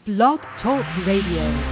Blog Talk Radio.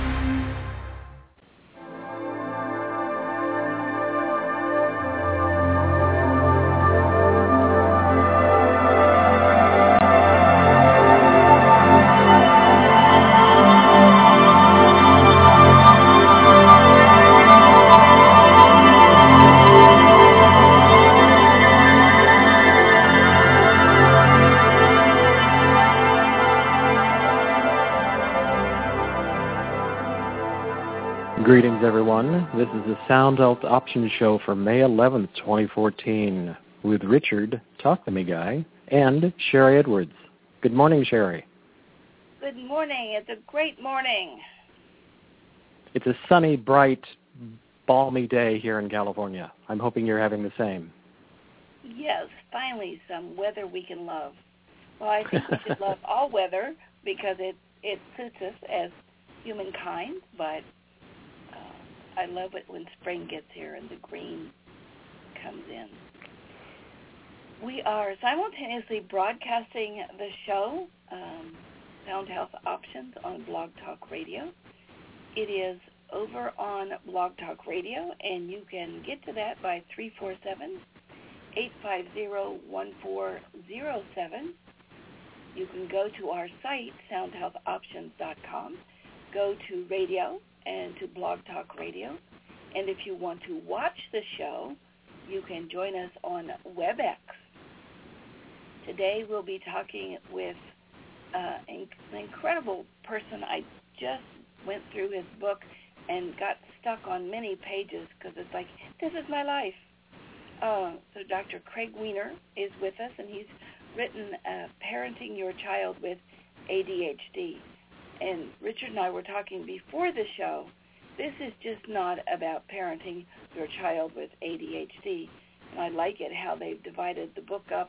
Greetings, everyone. This is the Sound Health Options Show for May 11th, 2014, with Richard, Talk to Me Guy, and Sherry Edwards. Good morning, Sherry. Good morning. It's a great morning. It's a sunny, bright, balmy day here in California. I'm hoping you're having the same. Yes, finally some weather we can love. Well, I think we should love all weather because it suits us as humankind, but I love it when spring gets here and the green comes in. We are simultaneously broadcasting the show, Sound Health Options, on Blog Talk Radio. It is over on Blog Talk Radio, and you can get to that by 347-850-1407. You can go to our site, soundhealthoptions.com, go to radio, and to Blog Talk Radio. And if you want to watch the show, you can join us on WebEx. Today we'll be talking with an incredible person. I just went through his book and got stuck on many pages because it's like, this is my life. So Dr. Craig Weiner is with us, and he's written Parenting Your Child with ADHD. And Richard and I were talking before the show. This is just not about parenting your child with ADHD. And I like it how they've divided the book up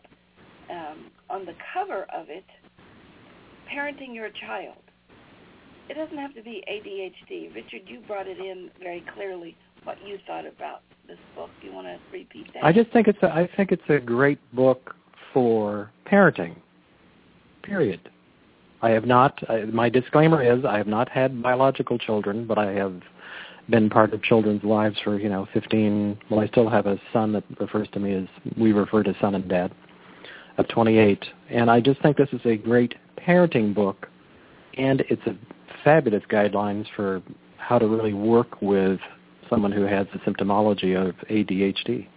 on the cover of it, Parenting Your Child. It doesn't have to be ADHD. Richard, you brought it in very clearly what you thought about this book. Do you want to repeat that? I think it's a great book for parenting, period. I have not, my disclaimer is I have not had biological children, but I have been part of children's lives for, 15, well, I still have a son that refers to me as, we refer to son and dad, of 28. And I just think this is a great parenting book, and it's a fabulous guidelines for how to really work with someone who has the symptomology of ADHD.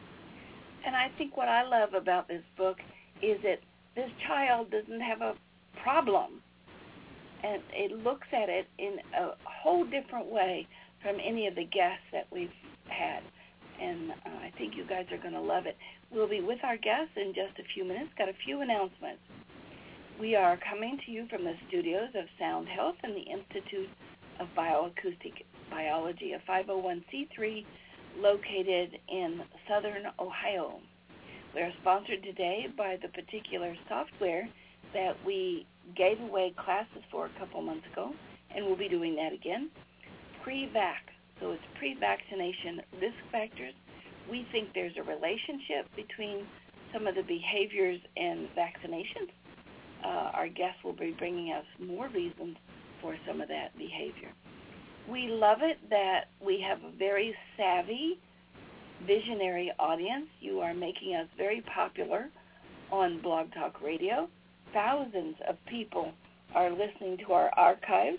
And I think what I love about this book is that this child doesn't have a problem, and it looks at it in a whole different way from any of the guests that we've had, and I think you guys are going to love it. We'll be with our guests in just a few minutes. Got a few announcements. We are coming to you from the studios of Sound Health and the Institute of Bioacoustic Biology, a 501c3 located in southern Ohio. We are sponsored today by the particular software that we gave away classes for a couple months ago, and we'll be doing that again. Pre-vac, so it's pre-vaccination risk factors. We think there's a relationship between some of the behaviors and vaccinations. Our guests will be bringing us more reasons for some of that behavior. We love it that we have a very savvy, visionary audience. You are making us very popular on Blog Talk Radio. Thousands of people are listening to our archives.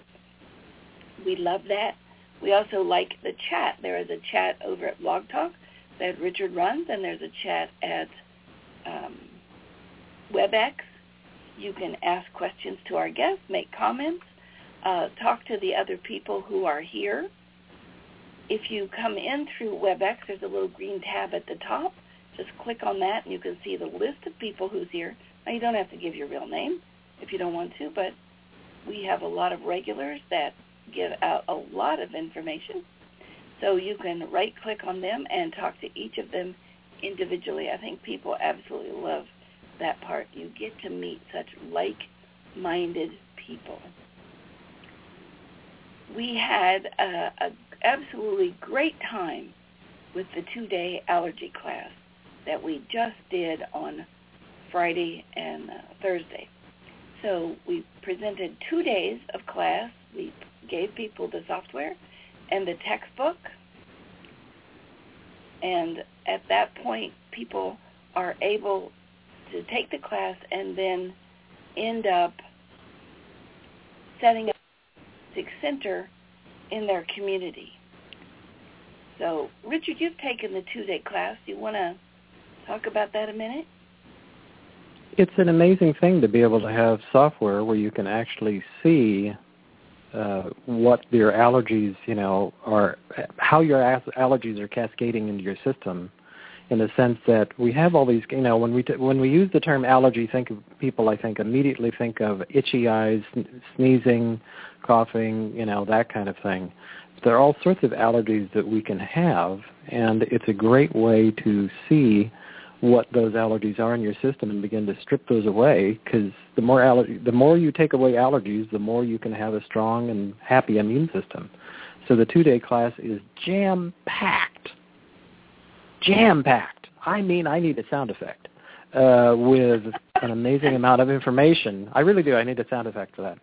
We love that. We also like the chat. There is a chat over at Blog Talk that Richard runs, and there's a chat at WebEx. You can ask questions to our guests, make comments, talk to the other people who are here. If you come in through WebEx, there's a little green tab at the top. Just click on that, and you can see the list of people who's here. Now, you don't have to give your real name if you don't want to, but we have a lot of regulars that give out a lot of information. So you can right-click on them and talk to each of them individually. I think people absolutely love that part. You get to meet such like-minded people. We had an absolutely great time with the 2-day allergy class that we just did on Friday and Thursday. So we presented 2 days of class. We gave people the software and the textbook. And at that point, people are able to take the class and then end up setting up a music center in their community. So, Richard, you've taken the 2-day class. Do you want to talk about that a minute? It's an amazing thing to be able to have software where you can actually see what your allergies, are, how your allergies are cascading into your system, in the sense that we have all these, when we use the term allergy, people immediately think of itchy eyes, sneezing, coughing, that kind of thing. There are all sorts of allergies that we can have, and it's a great way to see what those allergies are in your system and begin to strip those away, because the more you take away allergies, the more you can have a strong and happy immune system. So the 2-day class is jam-packed. I mean, I need a sound effect with an amazing amount of information. I really do. I need a sound effect for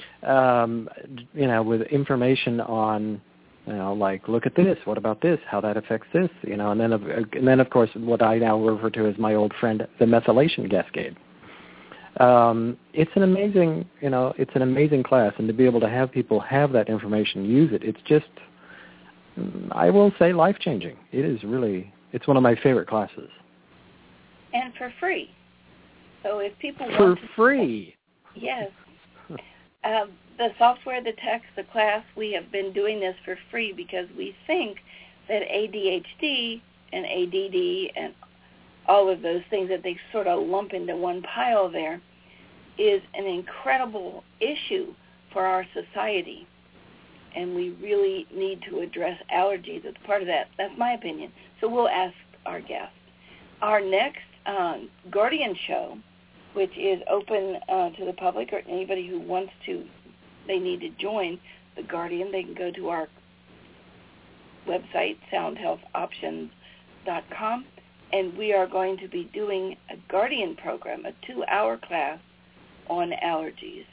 that. With information on, like, look at this, what about this, how that affects this, and then of course what I now refer to as my old friend, the methylation cascade. It's an amazing class, and to be able to have people have that information, use it, it's just, I will say, life-changing. It is really, it's one of my favorite classes. And for free. So if people want for free. Yes. The software, the text, the class, we have been doing this for free because we think that ADHD and ADD and all of those things that they sort of lump into one pile there is an incredible issue for our society. And we really need to address allergies as part of that. That's my opinion. So we'll ask our guest. Our next Guardian show, which is open to the public or anybody who wants to, they need to join the Guardian. They can go to our website, soundhealthoptions.com, and we are going to be doing a Guardian program, a 2-hour class on allergies.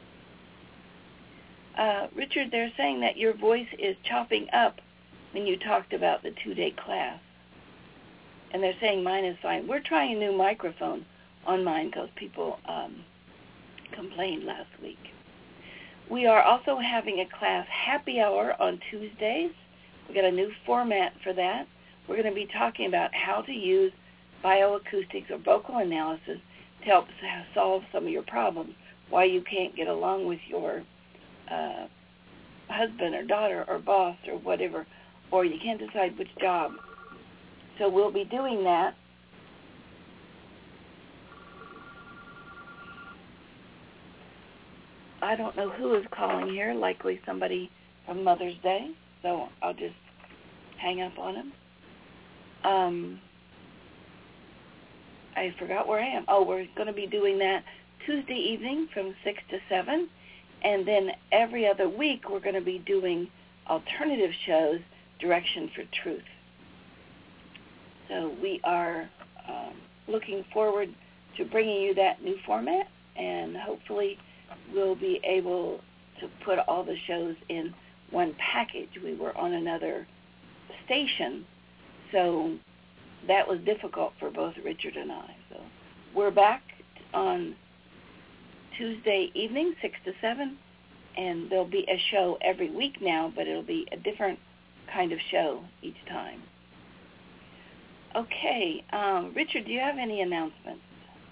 Richard, they're saying that your voice is chopping up when you talked about the 2-day class. And they're saying mine is fine. We're trying a new microphone on mine because people complained last week. We are also having a class happy hour on Tuesdays. We've got a new format for that. We're going to be talking about how to use bioacoustics or vocal analysis to help solve some of your problems, why you can't get along with your husband or daughter or boss or whatever, or you can't decide which job. So we'll be doing that. I don't know who is calling here, likely somebody from Mother's Day, so I'll just hang up on him. I forgot where I am. Oh, we're going to be doing that Tuesday evening from 6 to 7, and then every other week we're going to be doing alternative shows, Direction for Truth. So we are looking forward to bringing you that new format, and hopefully we'll be able to put all the shows in one package. We were on another station, so that was difficult for both Richard and I. So we're back on Tuesday evening, 6 to 7, and there'll be a show every week now, but it'll be a different kind of show each time. Okay, Richard, do you have any announcements?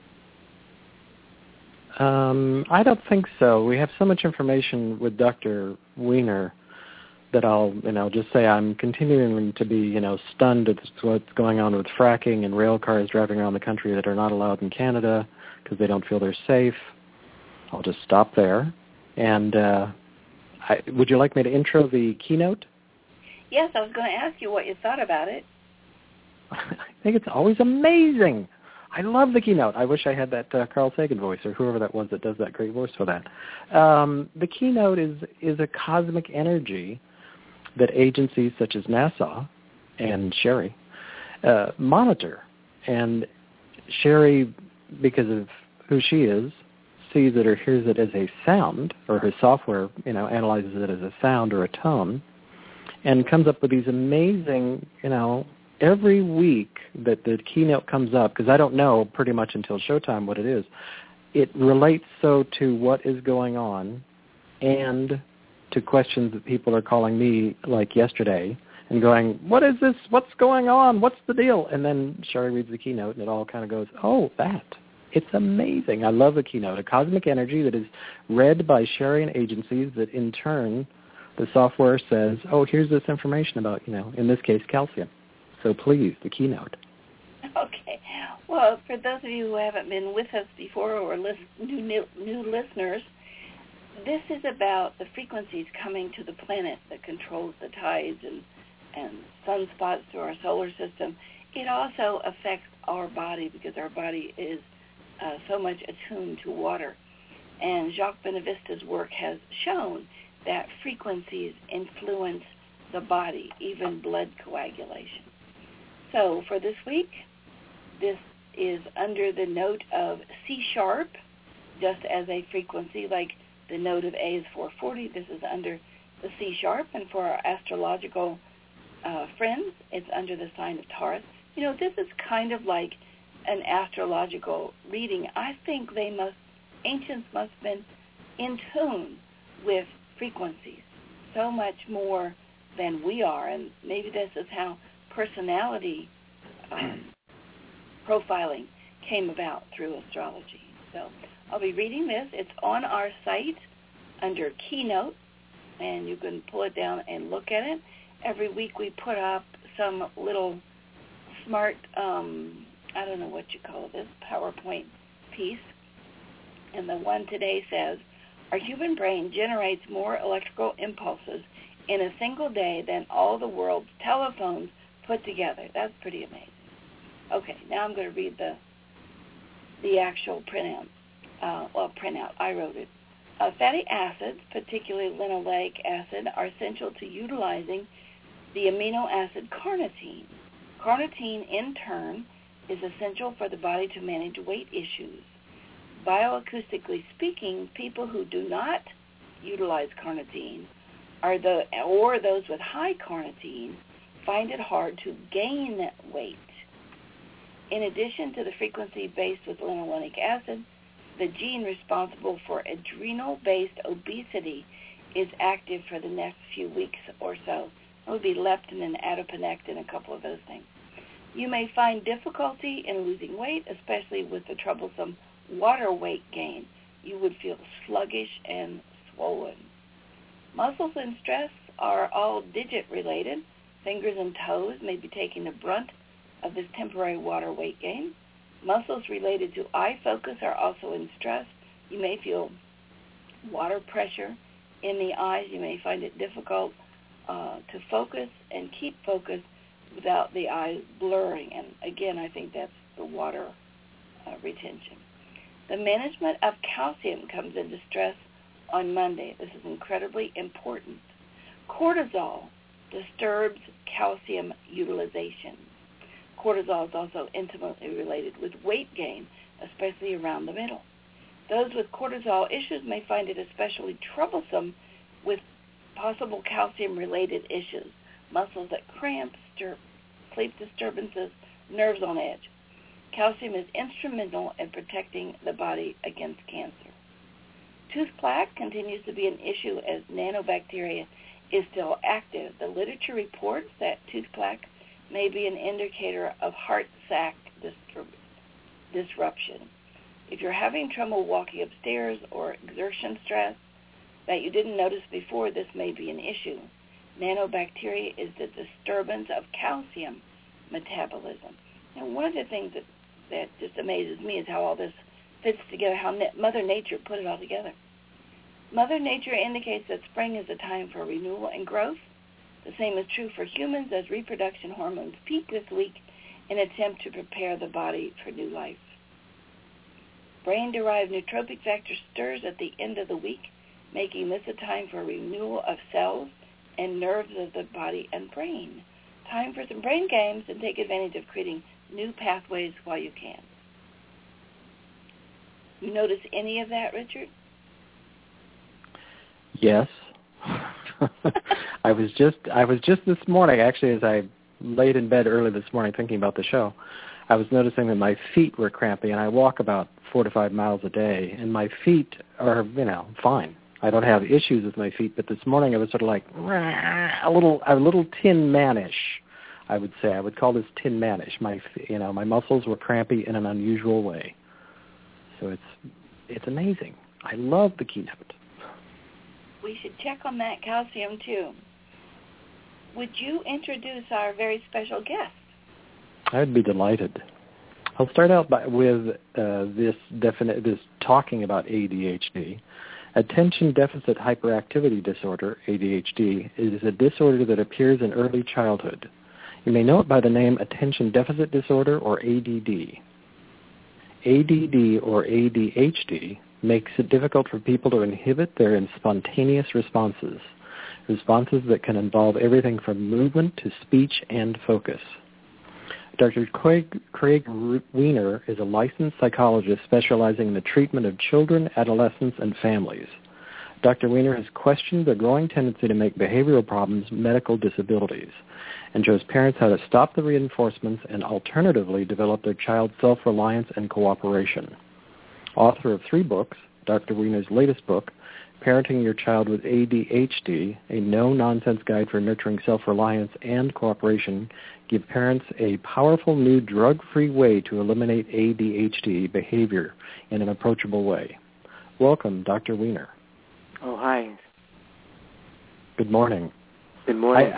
I don't think so. We have so much information with Dr. Weiner that I'll, just say I'm continuing to be, stunned at what's going on with fracking and rail cars driving around the country that are not allowed in Canada because they don't feel they're safe. I'll just stop there. And would you like me to intro the keynote? Yes, I was going to ask you what you thought about it. I think it's always amazing. I love the keynote. I wish I had that Carl Sagan voice or whoever that was that does that great voice for that. The keynote is a cosmic energy that agencies such as NASA and Sherry monitor. And Sherry, because of who she is, sees it or hears it as a sound, or his software, analyzes it as a sound or a tone, and comes up with these amazing, every week that the keynote comes up, because I don't know pretty much until showtime what it is, it relates so to what is going on and to questions that people are calling me, like yesterday, and going, what is this? What's going on? What's the deal? And then Sherry reads the keynote, and it all kind of goes, oh, that. It's amazing. I love the keynote. A cosmic energy that is read by Sherry and agencies that, in turn, the software says, oh, here's this information about, in this case, calcium. So please, the keynote. Okay. Well, for those of you who haven't been with us before or new listeners, this is about the frequencies coming to the planet that controls the tides and sunspots through our solar system. It also affects our body because our body is so much attuned to water. And Jacques Benevista's work has shown that frequencies influence the body, even blood coagulation. So for this week, this is under the note of C sharp, just as a frequency, like the note of A is 440. This is under the C sharp, and for our astrological friends, it's under the sign of Taurus. This is kind of like an astrological reading. I think ancients must have been in tune with frequencies so much more than we are, and maybe this is how personality profiling came about through astrology. So I'll be reading this. It's on our site under Keynote, and you can pull it down and look at it. Every week we put up some little smart, I don't know what you call this, PowerPoint piece. And the one today says, our human brain generates more electrical impulses in a single day than all the world's telephones put together. That's pretty amazing. Okay, now I'm going to read the actual printout. I wrote it. Fatty acids, particularly linoleic acid, are essential to utilizing the amino acid carnitine. Carnitine, in turn, is essential for the body to manage weight issues. Bioacoustically speaking, people who do not utilize carnitine or those with high carnitine find it hard to gain weight. In addition to the frequency based with linolenic acid, the gene responsible for adrenal-based obesity is active for the next few weeks or so. It would be leptin and adiponectin, a couple of those things. You may find difficulty in losing weight, especially with the troublesome water weight gain. You would feel sluggish and swollen. Muscles and stress are all digit-related. Fingers and toes may be taking the brunt of this temporary water weight gain. Muscles related to eye focus are also in stress. You may feel water pressure in the eyes. You may find it difficult to focus and keep focus without the eyes blurring. And again, I think that's the water retention. The management of calcium comes into stress on Monday. This is incredibly important. Cortisol disturbs calcium utilization. Cortisol is also intimately related with weight gain, especially around the middle. Those with cortisol issues may find it especially troublesome with possible calcium-related issues, muscles that cramp, sleep disturbances, nerves on edge. Calcium is instrumental in protecting the body against cancer. Tooth plaque continues to be an issue as nanobacteria is still active. The literature reports that tooth plaque may be an indicator of heart sac disruption. If you're having trouble walking upstairs or exertion stress that you didn't notice before, this may be an issue. Nanobacteria is the disturbance of calcium metabolism. And one of the things that just amazes me is how all this fits together, how Mother Nature put it all together. Mother Nature indicates that spring is a time for renewal and growth. The same is true for humans as reproduction hormones peak this week in an attempt to prepare the body for new life. Brain-derived nootropic factor stirs at the end of the week, making this a time for renewal of cells and nerves of the body and brain. Time for some brain games and take advantage of creating new pathways while you can. You notice any of that, Richard? Yes. I was just this morning, actually, as I laid in bed early this morning thinking about the show, I was noticing that my feet were crampy, and I walk about 4 to 5 miles a day, and my feet are, fine. I don't have issues with my feet, but this morning I was sort of like a little Tin Man-ish, I would say. I would call this Tin Man-ish. My muscles were crampy in an unusual way. So it's amazing. I love the keynote. We should check on that calcium too. Would you introduce our very special guest? I'd be delighted. I'll start out with this talking about ADHD. Attention Deficit Hyperactivity Disorder, ADHD, is a disorder that appears in early childhood. You may know it by the name Attention Deficit Disorder, or ADD. ADD or ADHD makes it difficult for people to inhibit their spontaneous responses that can involve everything from movement to speech and focus. Dr. Craig Weiner is a licensed psychologist specializing in the treatment of children, adolescents, and families. Dr. Weiner has questioned the growing tendency to make behavioral problems medical disabilities and shows parents how to stop the reinforcements and alternatively develop their child's self-reliance and cooperation. Author of 3 books, Dr. Weiner's latest book, Parenting Your Child with ADHD, a no-nonsense guide for nurturing self-reliance and cooperation, give parents a powerful new drug-free way to eliminate ADHD behavior in an approachable way. Welcome, Dr. Weiner. Oh, hi. Good morning. Good morning.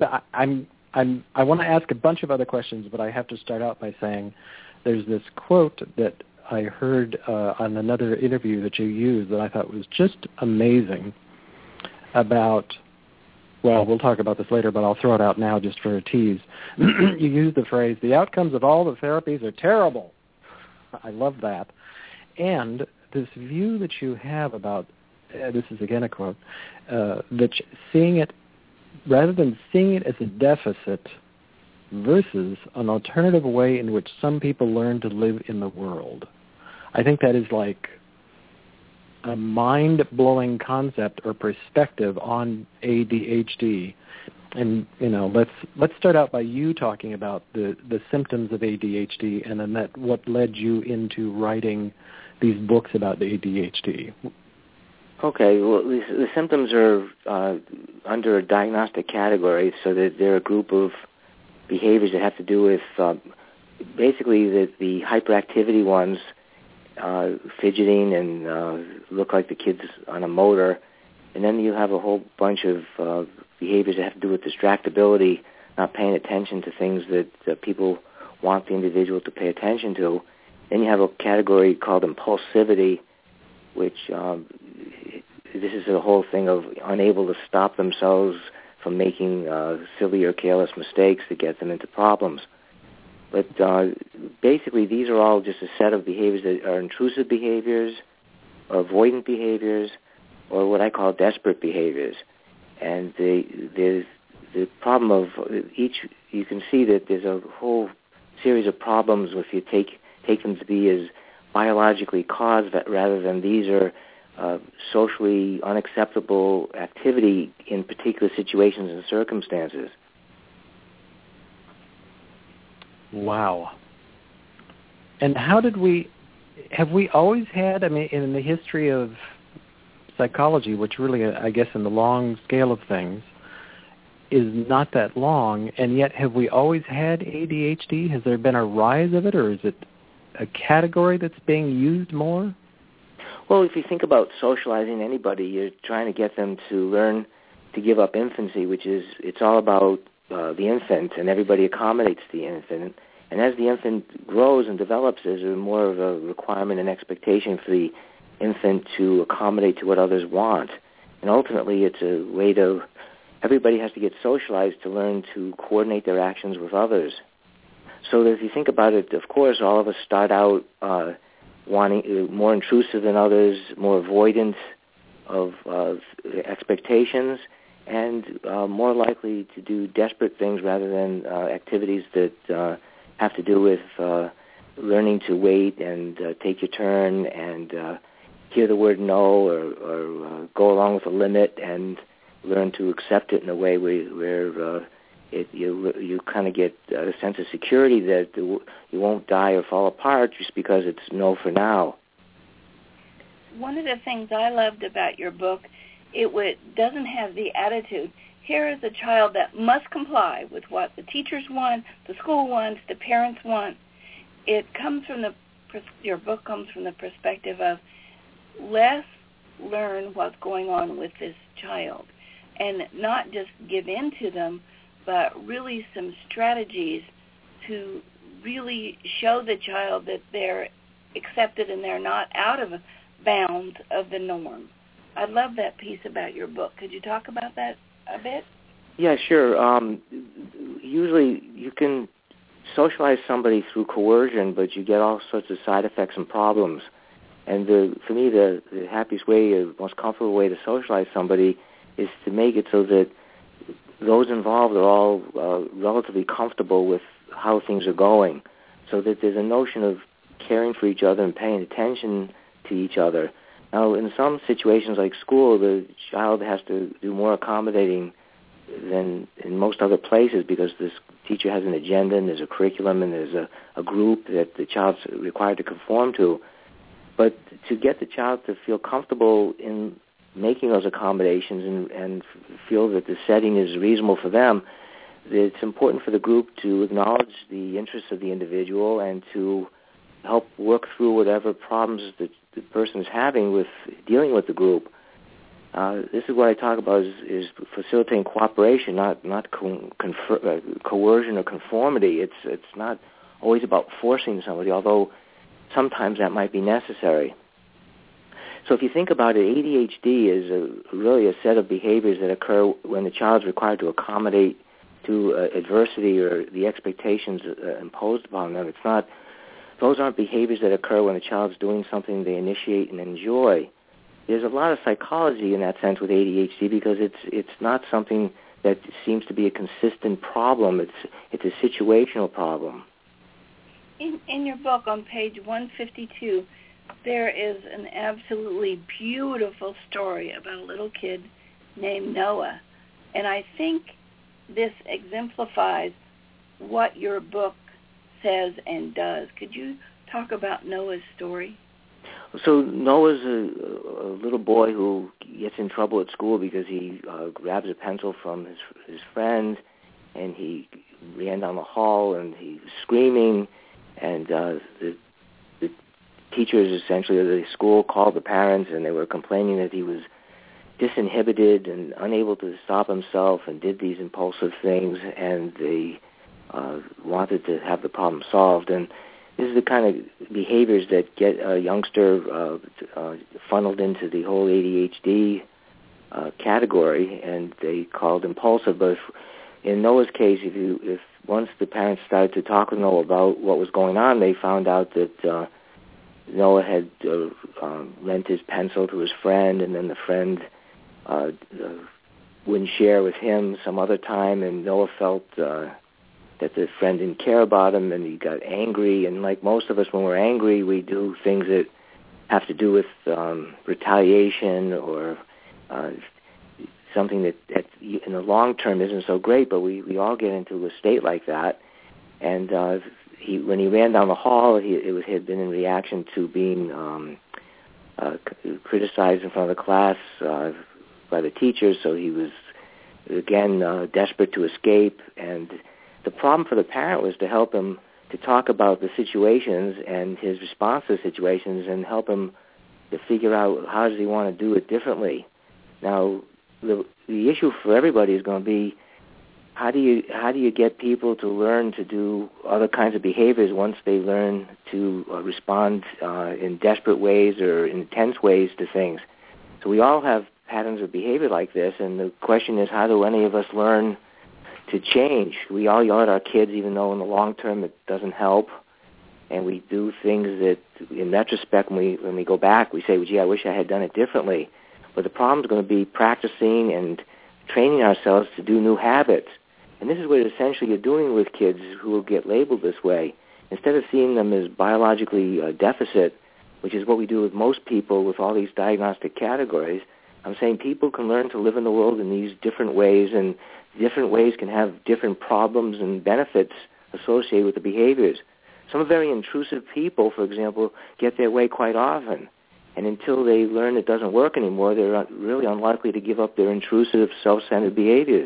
I want to ask a bunch of other questions, but I have to start out by saying there's this quote that I heard on another interview that you used that I thought was just amazing about, well, we'll talk about this later, but I'll throw it out now just for a tease. You used the phrase, the outcomes of all the therapies are terrible. I love that. And this view that you have about, this is again a quote, that seeing it, rather than seeing it as a deficit versus an alternative way in which some people learn to live in the world. I think that is like a mind-blowing concept or perspective on ADHD. And, let's start out by you talking about the symptoms of ADHD and then what led you into writing these books about the ADHD. Okay, well, the symptoms are under a diagnostic category, so that they're a group of behaviors that have to do with basically the hyperactivity ones, fidgeting and look like the kids on a motor, and then you have a whole bunch of behaviors that have to do with distractibility, not paying attention to things that people want the individual to pay attention to. Then you have a category called impulsivity, which this is the whole thing of unable to stop themselves from making silly or careless mistakes that get them into problems. But basically, these are all just a set of behaviors that are intrusive behaviors, or avoidant behaviors, or what I call desperate behaviors. And the problem of each, you can see that there's a whole series of problems if you take them to be as biologically caused rather than these are socially unacceptable activity in particular situations and circumstances. Wow. And have we always had, in the history of psychology, which really, I guess, in the long scale of things, is not that long, and yet have we always had ADHD? Has there been a rise of it, or is it a category that's being used more? Well, if you think about socializing anybody, you're trying to get them to learn to give up infancy, which is, it's all about the infant, and everybody accommodates the infant. And as the infant grows and develops, there's more of a requirement and expectation for the infant to accommodate to what others want. And ultimately, it's a way everybody has to get socialized to learn to coordinate their actions with others. So that if you think about it, of course, all of us start out wanting more intrusive than others, more avoidant of expectations, and more likely to do desperate things rather than activities that have to do with learning to wait and take your turn and hear the word no or go along with the limit and learn to accept it in a way where you kind of get a sense of security that you won't die or fall apart just because it's no for now. One of the things I loved about your book, it doesn't have the attitude, here is a child that must comply with what the teachers want, the school wants, the parents want. It comes from your book comes from the perspective of let's learn what's going on with this child and not just give in to them, but really some strategies to really show the child that they're accepted and they're not out of bounds of the norm. I love that piece about your book. Could you talk about that a bit? Yeah, sure. Usually you can socialize somebody through coercion, but you get all sorts of side effects and problems. And for me, the happiest way, the most comfortable way to socialize somebody is to make it so that those involved are all relatively comfortable with how things are going, so that there's a notion of caring for each other and paying attention to each other. Now, in some situations like school, the child has to do more accommodating than in most other places because this teacher has an agenda and there's a curriculum and there's a group that the child's required to conform to. But to get the child to feel comfortable in making those accommodations and feel that the setting is reasonable for them, it's important for the group to acknowledge the interests of the individual and to help work through whatever problems that the person is having with dealing with the group. This is what I talk about is facilitating cooperation, not coercion or conformity. It's not always about forcing somebody, although sometimes that might be necessary. So if you think about it, ADHD is really a set of behaviors that occur when the child is required to accommodate to adversity or the expectations imposed upon them. Those aren't behaviors that occur when a child's doing something they initiate and enjoy. There's a lot of psychology in that sense with ADHD because it's not something that seems to be a consistent problem. It's a situational problem. In your book on page 152, there is an absolutely beautiful story about a little kid named Noah. And I think this exemplifies what your book says and does. Could you talk about Noah's story? So Noah's a little boy who gets in trouble at school because he grabs a pencil from his friend, and he ran down the hall, and he was screaming, and the teachers essentially of the school called the parents, and they were complaining that he was disinhibited and unable to stop himself and did these impulsive things, and they wanted to have the problem solved. And this is the kind of behaviors that get a youngster funneled into the whole ADHD category, and they called impulsive. But in Noah's case, if once the parents started to talk with Noah about what was going on, they found out that Noah had lent his pencil to his friend, and then the friend wouldn't share with him some other time, and Noah felt that the friend didn't care about him, and he got angry. And like most of us, when we're angry, we do things that have to do with retaliation or something that in the long term isn't so great, but we all get into a state like that. And when he ran down the hall, it had been in reaction to being criticized in front of the class by the teachers, so he was, again, desperate to escape. And the problem for the parent was to help him to talk about the situations and his response to the situations and help him to figure out how does he want to do it differently. Now, the issue for everybody is going to be how do you get people to learn to do other kinds of behaviors once they learn to respond in desperate ways or intense ways to things. So we all have patterns of behavior like this, and the question is, how do any of us learn to change? We all yell at our kids, even though in the long term it doesn't help, and we do things that, in retrospect, when we go back, we say, well, gee, I wish I had done it differently. But the problem is going to be practicing and training ourselves to do new habits. And this is what essentially you're doing with kids who will get labeled this way. instead of seeing them as biologically deficit, which is what we do with most people with all these diagnostic categories, I'm saying people can learn to live in the world in these different ways, and different ways can have different problems and benefits associated with the behaviors. Some very intrusive people, for example, get their way quite often, and until they learn it doesn't work anymore, they're really unlikely to give up their intrusive, self-centered behaviors.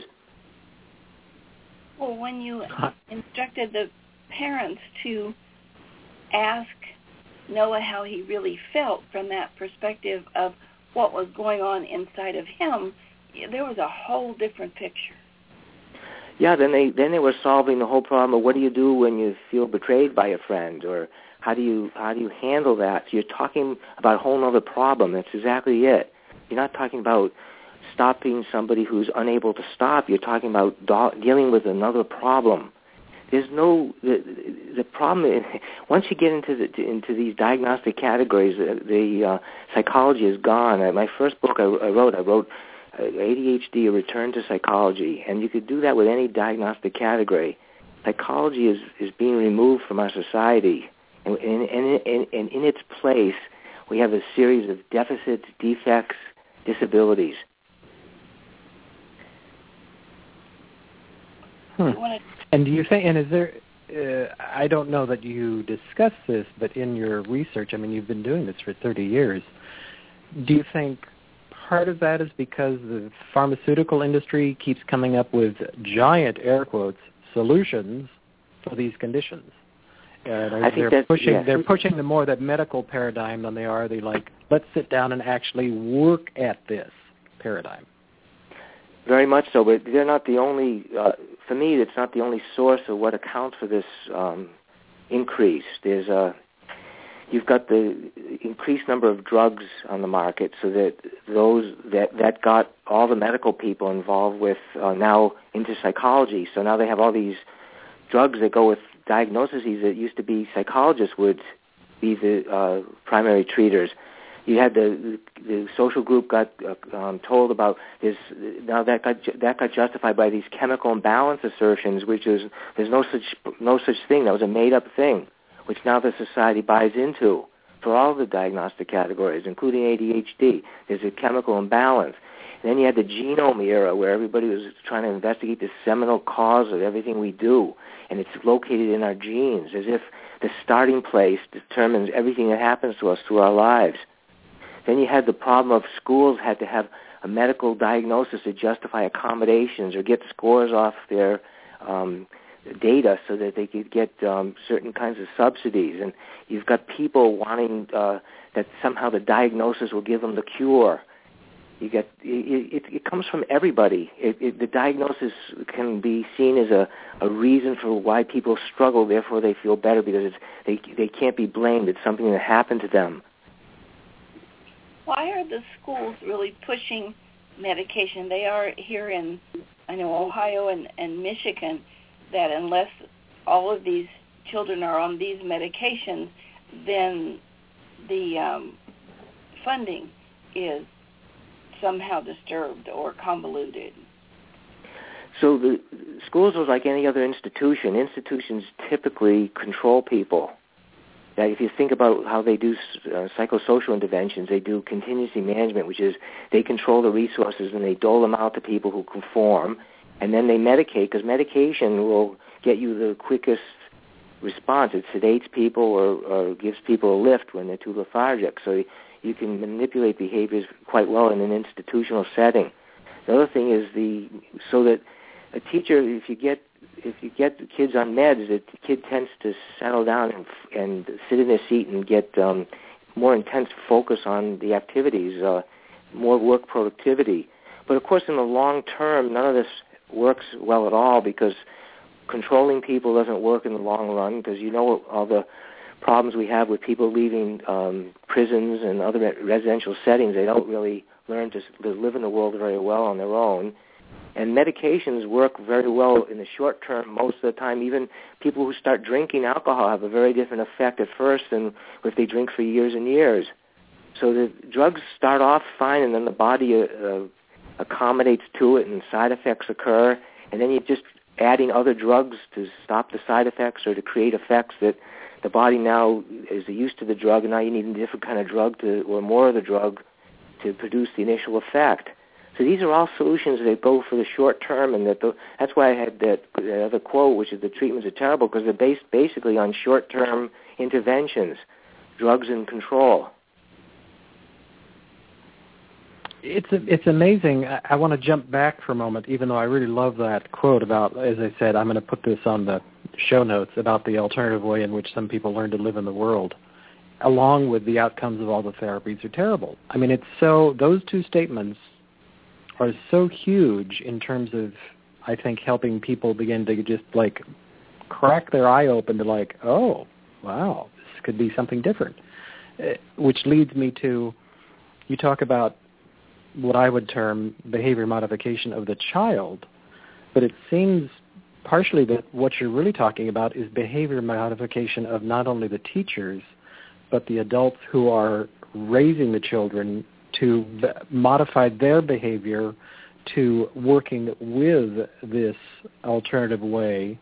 Well, when you instructed the parents to ask Noah how he really felt from that perspective of what was going on inside of him, there was a whole different picture. Yeah, then they were solving the whole problem of what do you do when you feel betrayed by a friend, or how do you handle that? So you're talking about a whole other problem. That's exactly it. You're not talking about stopping somebody who's unable to stop. You're talking about dealing with another problem. There's no the problem. Once you get into these diagnostic categories, the psychology is gone. My first book I wrote ADHD: A Return to Psychology, and you could do that with any diagnostic category. Psychology is being removed from our society, and in its place, we have a series of deficits, defects, disabilities. And do you think, and is there, I don't know that you discussed this, but in your research, I mean, you've been doing this for 30 years, do you think part of that is because the pharmaceutical industry keeps coming up with giant, air quotes, solutions for these conditions? They're pushing the more that medical paradigm than they are the, like, let's sit down and actually work at this paradigm. Very much so, but they're not the only, for me, it's not the only source of what accounts for this increase. You've got the increased number of drugs on the market, so that those that got all the medical people involved with now into psychology. So now they have all these drugs that go with diagnoses that used to be psychologists would be the primary treaters. You had the social group got told about this. Now that got justified by these chemical imbalance assertions, which is there's no such thing. That was a made up thing, which now the society buys into for all the diagnostic categories, including ADHD. There's a chemical imbalance. And then you had the genome era, where everybody was trying to investigate the seminal cause of everything we do, and it's located in our genes, as if the starting place determines everything that happens to us through our lives. Then you had the problem of schools had to have a medical diagnosis to justify accommodations or get scores off their data so that they could get certain kinds of subsidies. And you've got people wanting that somehow the diagnosis will give them the cure. You get it comes from everybody. The diagnosis can be seen as a reason for why people struggle. Therefore, they feel better because they can't be blamed. It's something that happened to them. Why are the schools really pushing medication? They are here in, I know, Ohio and Michigan, that unless all of these children are on these medications, then the funding is somehow disturbed or convoluted. So the schools are like any other institution. Institutions typically control people. That if you think about how they do psychosocial interventions, they do contingency management, which is they control the resources and they dole them out to people who conform, and then they medicate, because medication will get you the quickest response. It sedates people or gives people a lift when they're too lethargic. So you can manipulate behaviors quite well in an institutional setting. The other thing is so that a teacher, if you get the kids on meds, the kid tends to settle down and sit in their seat and get more intense focus on the activities, more work productivity. But of course, in the long term, none of this works well at all, because controlling people doesn't work in the long run, because you know all the problems we have with people leaving prisons and other residential settings. They don't really learn to live in the world very well on their own. And medications work very well in the short term most of the time. Even people who start drinking alcohol have a very different effect at first than if they drink for years and years. So the drugs start off fine, and then the body accommodates to it, and side effects occur. And then you're just adding other drugs to stop the side effects or to create effects that the body now is used to the drug, and now you need a different kind of drug or more of the drug to produce the initial effect. So these are all solutions that go for the short term, and that's why I had that other quote, which is the treatments are terrible, because they're based basically on short-term interventions, drugs and control. It's amazing. I want to jump back for a moment, even though I really love that quote about, as I said, I'm going to put this on the show notes, about the alternative way in which some people learn to live in the world, along with the outcomes of all the therapies are terrible. I mean, those two statements are so huge in terms of, I think, helping people begin to just, like, crack their eye open to, like, oh, wow, this could be something different. Which leads me to, you talk about what I would term behavior modification of the child, but it seems partially that what you're really talking about is behavior modification of not only the teachers, but the adults who are raising the children to modify their behavior to working with this alternative way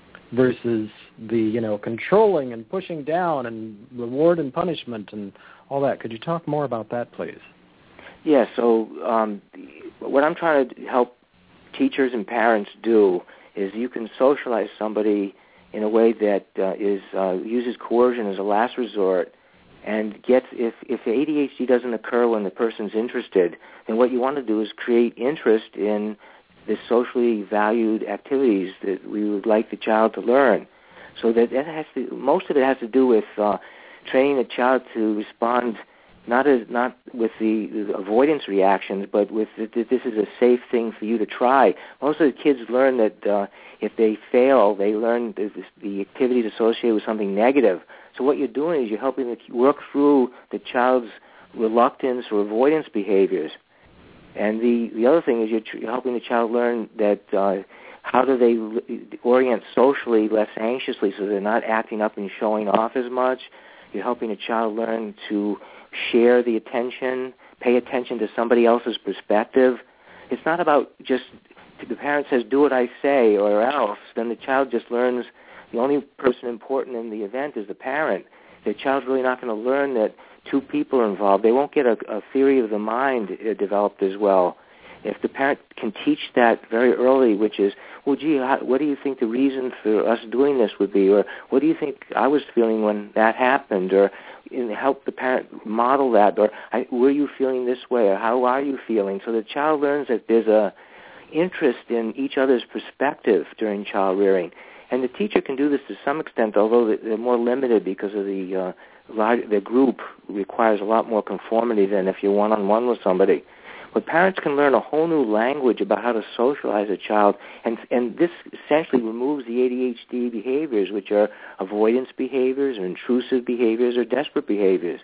versus the, controlling and pushing down and reward and punishment and all that. Could you talk more about that, please? Yeah, so what I'm trying to help teachers and parents do is you can socialize somebody in a way that uses coercion as a last resort, and if ADHD doesn't occur when the person's interested, then what you want to do is create interest in the socially valued activities that we would like the child to learn. So that most of it has to do with training the child to respond not with the avoidance reactions, but with this is a safe thing for you to try. Most of the kids learn that if they fail, they learn the activities associated with something negative. So what you're doing is you're helping them work through the child's reluctance or avoidance behaviors. And the other thing is you're helping the child learn that how do they orient socially less anxiously so they're not acting up and showing off as much. You're helping a child learn to share the attention, pay attention to somebody else's perspective. It's not about just the parent says, do what I say or else, then the child just learns the only person important in the event is the parent. The child's really not going to learn that two people are involved. They won't get a theory of the mind developed as well. If the parent can teach that very early, which is, well, gee, what do you think the reason for us doing this would be? Or what do you think I was feeling when that happened? Or help the parent model that. Or were you feeling this way? Or how are you feeling? So the child learns that there's a interest in each other's perspective during child rearing. And the teacher can do this to some extent, although they're more limited because of the group requires a lot more conformity than if you're one-on-one with somebody. But parents can learn a whole new language about how to socialize a child, and this essentially removes the ADHD behaviors, which are avoidance behaviors or intrusive behaviors or desperate behaviors.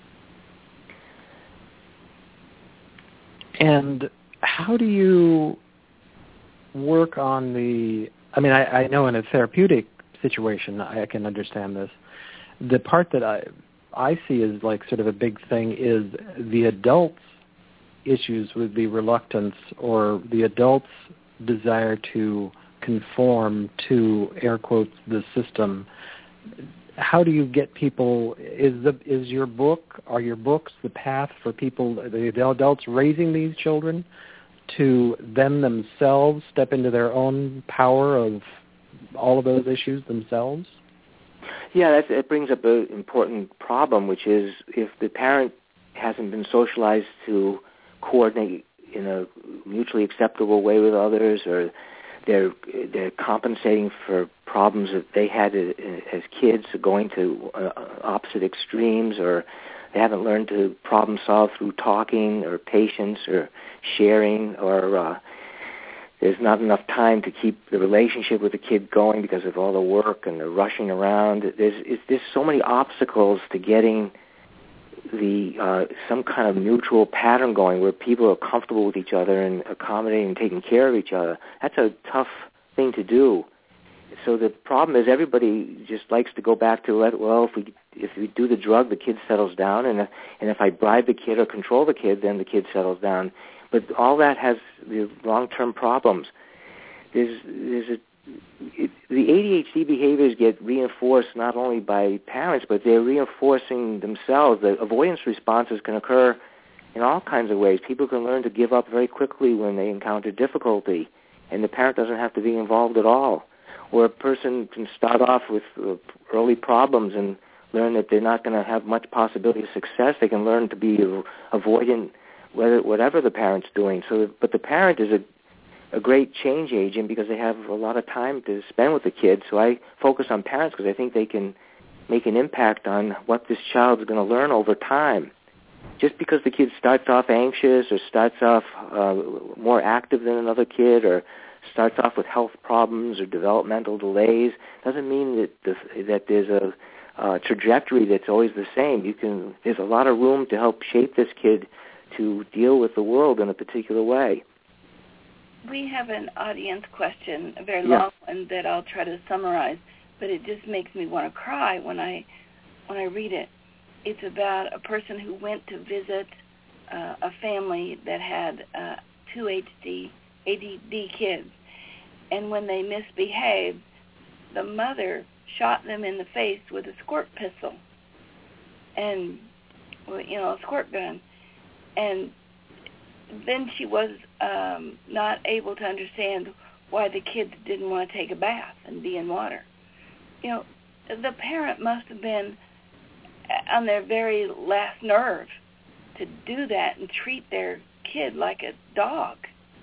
And how do you work on I know in a therapeutic situation I can understand this. The part that I see as like sort of a big thing is the adult's issues with the reluctance or the adult's desire to conform to, air quotes, the system. How do you get people, are your books the path for people, the adults raising these children, to them themselves step into their own power of all of those issues themselves? Yeah, it brings up an important problem, which is if the parent hasn't been socialized to coordinate in a mutually acceptable way with others, or they're compensating for problems that they had as kids, going to opposite extremes, or they haven't learned to problem solve through talking or patience or sharing, or there's not enough time to keep the relationship with the kid going because of all the work and the rushing around. There's so many obstacles to getting some kind of mutual pattern going where people are comfortable with each other and accommodating and taking care of each other. That's a tough thing to do. So the problem is everybody just likes to go back to, if we do the drug, the kid settles down, and if I bribe the kid or control the kid, then the kid settles down. But all that has the long-term problems. There's a the ADHD behaviors get reinforced not only by parents, but they're reinforcing themselves. The avoidance responses can occur in all kinds of ways. People can learn to give up very quickly when they encounter difficulty, and the parent doesn't have to be involved at all. Or a person can start off with early problems and learn that they're not going to have much possibility of success. They can learn to be avoidant whatever the parent's doing. But the parent is a great change agent because they have a lot of time to spend with the kids. So I focus on parents because I think they can make an impact on what this child is going to learn over time. Just because the kid starts off anxious or starts off more active than another kid or starts off with health problems or developmental delays doesn't mean that there's a trajectory that's always the same. There's a lot of room to help shape this kid to deal with the world in a particular way. We have an audience question, a very long one that I'll try to summarize, but it just makes me want to cry when I read it. It's about a person who went to visit a family that had two ADD kids, and when they misbehaved, the mother shot them in the face with a squirt pistol and, a squirt gun. And then she was not able to understand why the kids didn't want to take a bath and be in water. The parent must have been on their very last nerve to do that and treat their kid like a dog.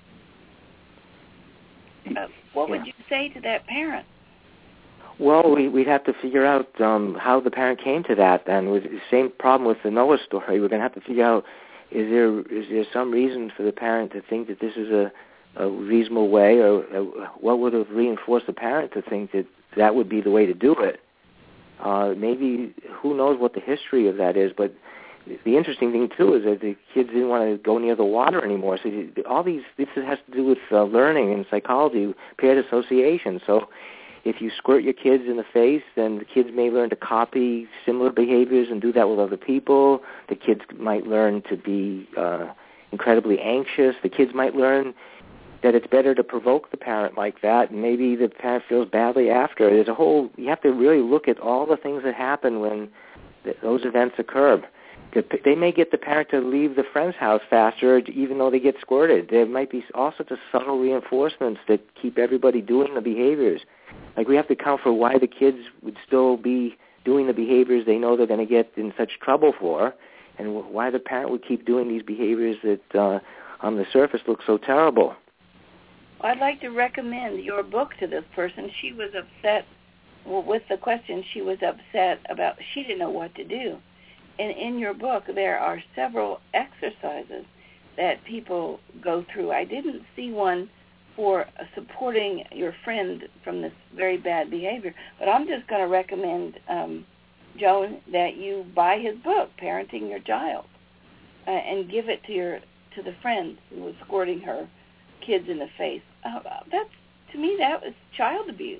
What would you say to that parent? Well, we'd have to figure out how the parent came to that. And with the same problem with the Noah story, we're going to have to figure out, is there some reason for the parent to think that this is a reasonable way, or what would have reinforced the parent to think that would be the way to do it? Maybe, who knows what the history of that is, but the interesting thing, too, is that the kids didn't want to go near the water anymore. So this has to do with learning and psychology, paired association. So if you squirt your kids in the face, then the kids may learn to copy similar behaviors and do that with other people. The kids might learn to be incredibly anxious. The kids might learn that it's better to provoke the parent like that, and maybe the parent feels badly after. You have to really look at all the things that happen when those events occur. They may get the parent to leave the friend's house faster even though they get squirted. There might be all sorts of subtle reinforcements that keep everybody doing the behaviors. Like, we have to account for why the kids would still be doing the behaviors they know they're going to get in such trouble for, and why the parent would keep doing these behaviors that on the surface look so terrible. I'd like to recommend your book to this person. She was upset, with the question, she was upset about, she didn't know what to do. And in your book, there are several exercises that people go through. I didn't see one for supporting your friend from this very bad behavior, but I'm just going to recommend, Joan, that you buy his book, Parenting Your Child, and give it to the friend who was squirting her kids in the face. To me, that was child abuse.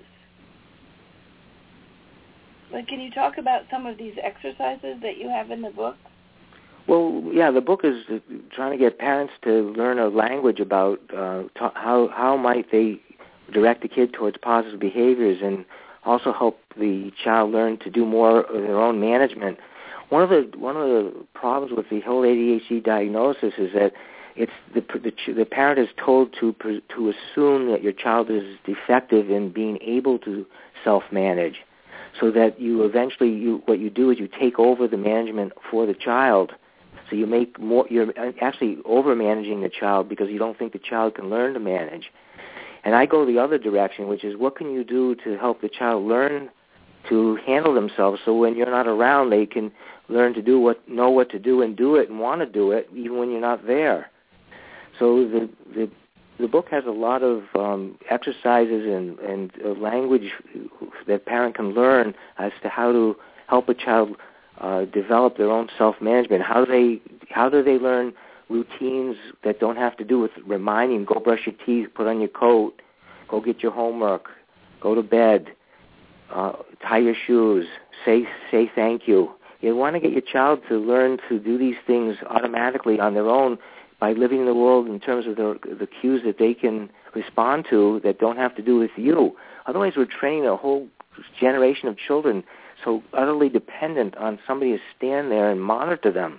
But can you talk about some of these exercises that you have in the book? Well, yeah, the book is trying to get parents to learn a language about how might they direct the kid towards positive behaviors, and also help the child learn to do more of their own management. One of the problems with the whole ADHD diagnosis is that the parent is told to assume that your child is defective in being able to self-manage, so that you eventually what you do is you take over the management for the child. So you're actually over-managing the child because you don't think the child can learn to manage. And I go the other direction, which is, what can you do to help the child learn to handle themselves, so when you're not around, they can learn to know what to do and do it and want to do it even when you're not there. So the book has a lot of exercises and language that parent can learn as to how to help a child develop their own self-management. How do they learn routines that don't have to do with reminding, go brush your teeth, put on your coat, go get your homework, go to bed, tie your shoes, say thank you. You want to get your child to learn to do these things automatically on their own by living in the world in terms of the cues that they can respond to that don't have to do with you. Otherwise, we're training a whole generation of children so utterly dependent on somebody to stand there and monitor them.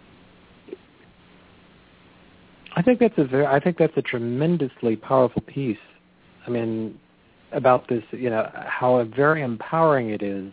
I think that's a tremendously powerful piece. I mean, about this, how very empowering it is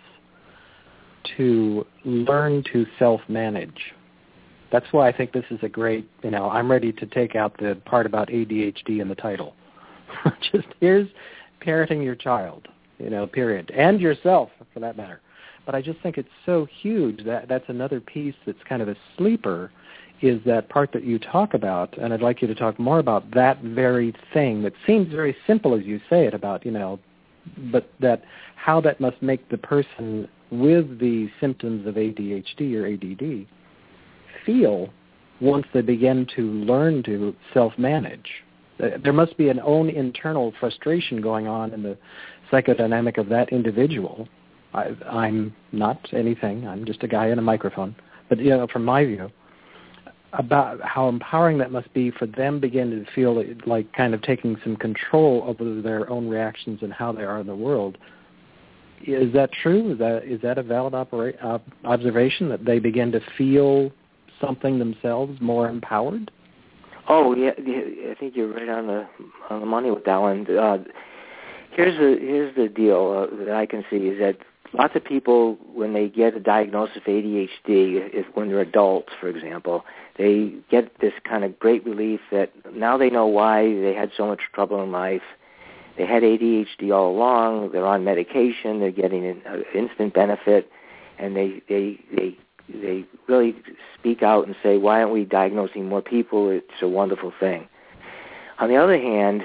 to learn to self-manage. That's why I think this is a great, I'm ready to take out the part about ADHD in the title. Just here's parenting your child, period, and yourself for that matter. But I just think it's so huge that's another piece that's kind of a sleeper, is that part that you talk about, and I'd like you to talk more about that very thing that seems very simple as you say it about, but that how that must make the person with the symptoms of ADHD or ADD feel once they begin to learn to self-manage. There must be an own internal frustration going on in the psychodynamic of that individual. I'm not anything. I'm just a guy in a microphone. But, from my view, about how empowering that must be for them begin to feel like kind of taking some control over their own reactions and how they are in the world. Is that true? Is that a valid observation, that they begin to feel something themselves more empowered? Oh, yeah, I think you're right on the money with that one. Here's the deal that I can see is that lots of people, when they get a diagnosis of ADHD, when they're adults, for example, they get this kind of great relief that now they know why they had so much trouble in life. They had ADHD all along. They're on medication. They're getting an instant benefit, and they really speak out and say, "Why aren't we diagnosing more people? It's a wonderful thing." On the other hand,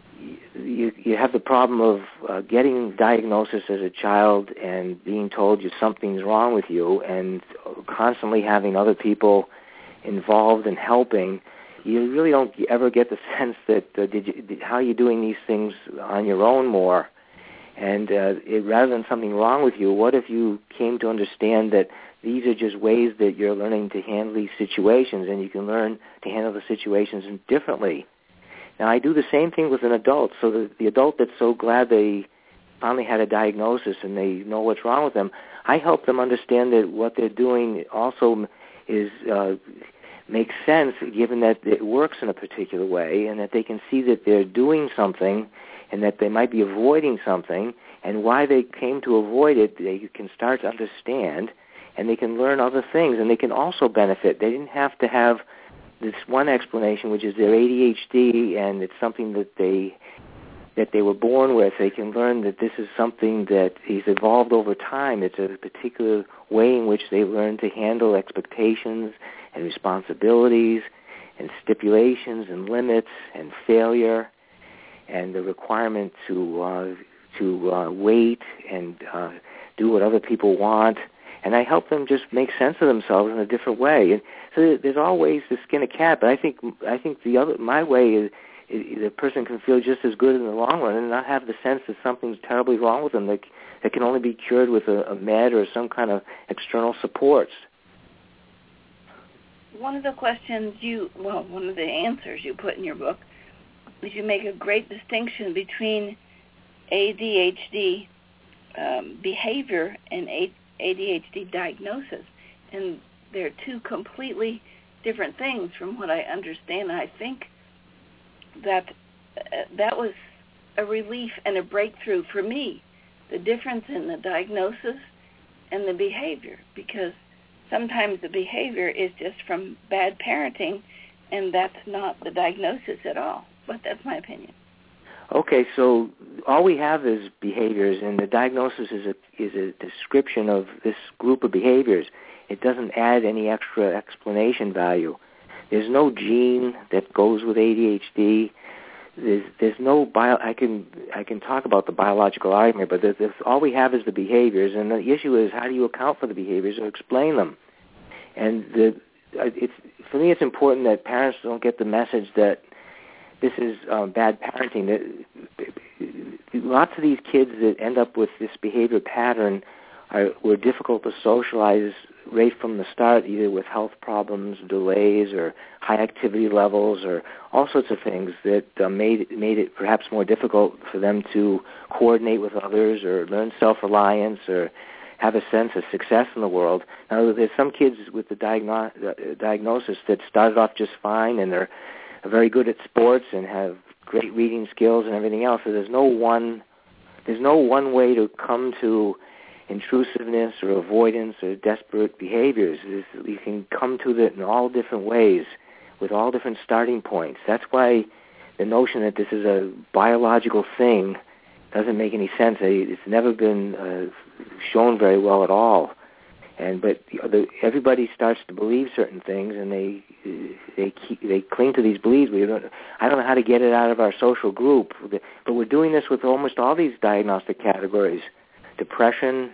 you have the problem of getting diagnosis as a child and being told something's wrong with you, and constantly having other people involved in helping. You really don't ever get the sense that how you're doing these things on your own more. And rather than something wrong with you, what if you came to understand that these are just ways that you're learning to handle these situations, and you can learn to handle the situations differently. Now, I do the same thing with an adult. So the adult that's so glad they finally had a diagnosis and they know what's wrong with them, I help them understand that what they're doing also is makes sense, given that it works in a particular way, and that they can see that they're doing something and that they might be avoiding something, and why they came to avoid it, they can start to understand, and they can learn other things, and they can also benefit. They didn't have to have this one explanation, which is their ADHD, and it's something that they were born with. They can learn that this is something that is evolved over time. It's a particular way in which they learn to handle expectations and responsibilities and stipulations and limits and failure and the requirement to wait and do what other people want. And I help them just make sense of themselves in a different way. And so there's all ways to skin a cat, but I think my way is the person can feel just as good in the long run and not have the sense that something's terribly wrong with them that can only be cured with a med or some kind of external supports. One of the one of the answers you put in your book is you make a great distinction between ADHD behavior and ADHD diagnosis, and they're two completely different things from what I understand. I think that was a relief and a breakthrough for me, the difference in the diagnosis and the behavior, because sometimes the behavior is just from bad parenting, and that's not the diagnosis at all. But that's my opinion. Okay, so all we have is behaviors, and the diagnosis is a description of this group of behaviors. It doesn't add any extra explanation value. There's no gene that goes with ADHD. There's no I can talk about the biological argument, but all we have is the behaviors, and the issue is how do you account for the behaviors or explain them? And for me, it's important that parents don't get the message that this is bad parenting. Lots of these kids that end up with this behavior pattern were difficult to socialize right from the start, either with health problems, delays, or high activity levels, or all sorts of things that made it perhaps more difficult for them to coordinate with others, or learn self-reliance, or have a sense of success in the world. Now, there's some kids with the diagnosis that started off just fine, and they're very good at sports and have great reading skills and everything else. So there's no one way to come to intrusiveness or avoidance or desperate behaviors. You can come to it in all different ways with all different starting points. That's why the notion that this is a biological thing doesn't make any sense. It's never been shown very well at all. But everybody starts to believe certain things, and they cling to these beliefs. I don't know how to get it out of our social group, but we're doing this with almost all these diagnostic categories. Depression.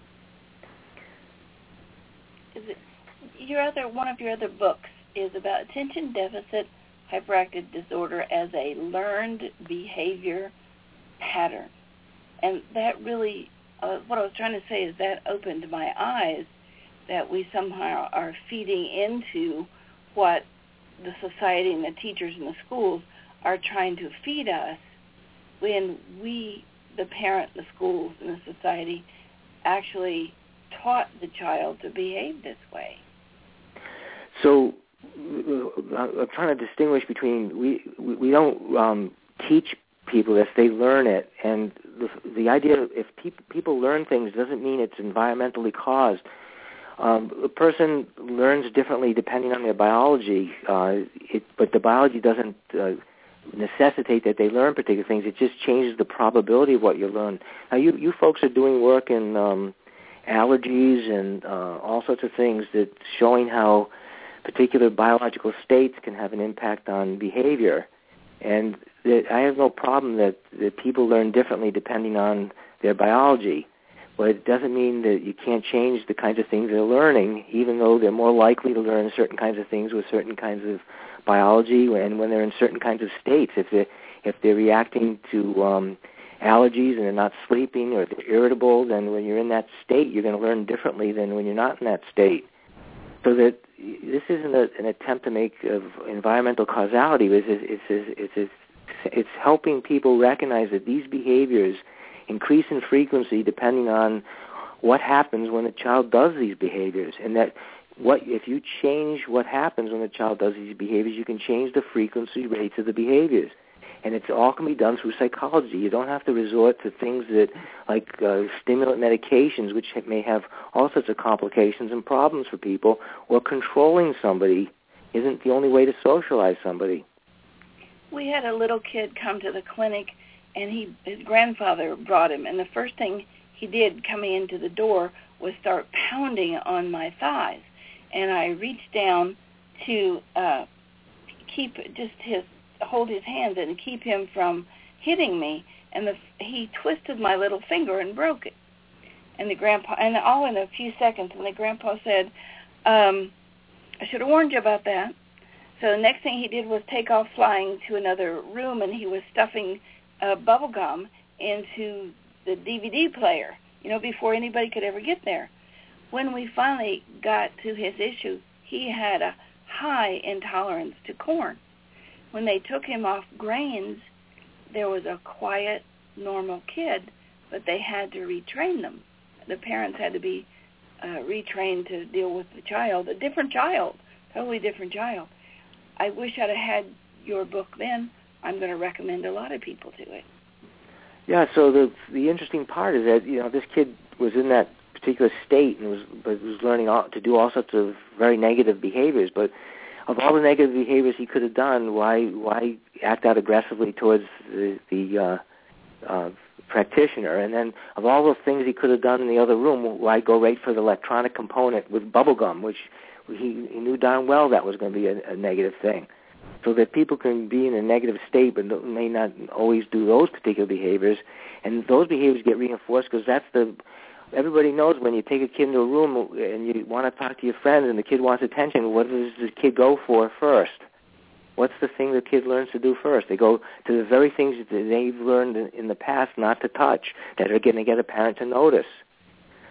One of your other books is about attention deficit hyperactive disorder as a learned behavior pattern, and that really. What I was trying to say is that opened my eyes that we somehow are feeding into what the society and the teachers and the schools are trying to feed us when we, the parent, the schools, and the society actually taught the child to behave this way. So I'm trying to distinguish between we don't teach people if they learn it, and the idea if people learn things doesn't mean it's environmentally caused. A person learns differently depending on their biology, but the biology doesn't necessitate that they learn particular things. It just changes the probability of what you learn. Now, you folks are doing work in allergies and all sorts of things that showing how particular biological states can have an impact on behavior. And I have no problem that people learn differently depending on their biology. But it doesn't mean that you can't change the kinds of things they're learning, even though they're more likely to learn certain kinds of things with certain kinds of biology and when they're in certain kinds of states. If they're reacting to allergies and they're not sleeping, or if they're irritable, then when you're in that state, you're going to learn differently than when you're not in that state. So that this isn't an attempt to make environmental causality. It's helping people recognize that these behaviors increase in frequency depending on what happens when the child does these behaviors, and that if you change what happens when the child does these behaviors, you can change the frequency rates of the behaviors. And it all can be done through psychology. You don't have to resort to things like stimulant medications, which may have all sorts of complications and problems for people, or controlling somebody isn't the only way to socialize somebody. We had a little kid come to the clinic, and his grandfather brought him, and the first thing he did coming into the door was start pounding on my thighs. And I reached down to hold his hands and keep him from hitting me, and he twisted my little finger and broke it. And the grandpa, and all in a few seconds, and the grandpa said, I should have warned you about that. So the next thing he did was take off flying to another room, and he was stuffing bubble gum into the DVD player, before anybody could ever get there. When we finally got to his issue, he had a high intolerance to corn. When they took him off grains, there was a quiet, normal kid, but they had to retrain them. The parents had to be retrained to deal with the child, a different child, totally different child. I wish I'd have had your book then. I'm going to recommend a lot of people to it. Yeah, so the interesting part is that, this kid was in that particular state and was learning to do all sorts of very negative behaviors, but of all the negative behaviors he could have done, why act out aggressively towards the practitioner? And then of all the things he could have done in the other room, why go right for the electronic component with bubble gum, which he knew darn well that was going to be a negative thing. So that people can be in a negative state but may not always do those particular behaviors, and those behaviors get reinforced because everybody knows when you take a kid into a room and you want to talk to your friends and the kid wants attention, what does the kid go for first? What's the thing the kid learns to do first? They go to the very things that they've learned in the past not to touch, that are going to get a parent to notice.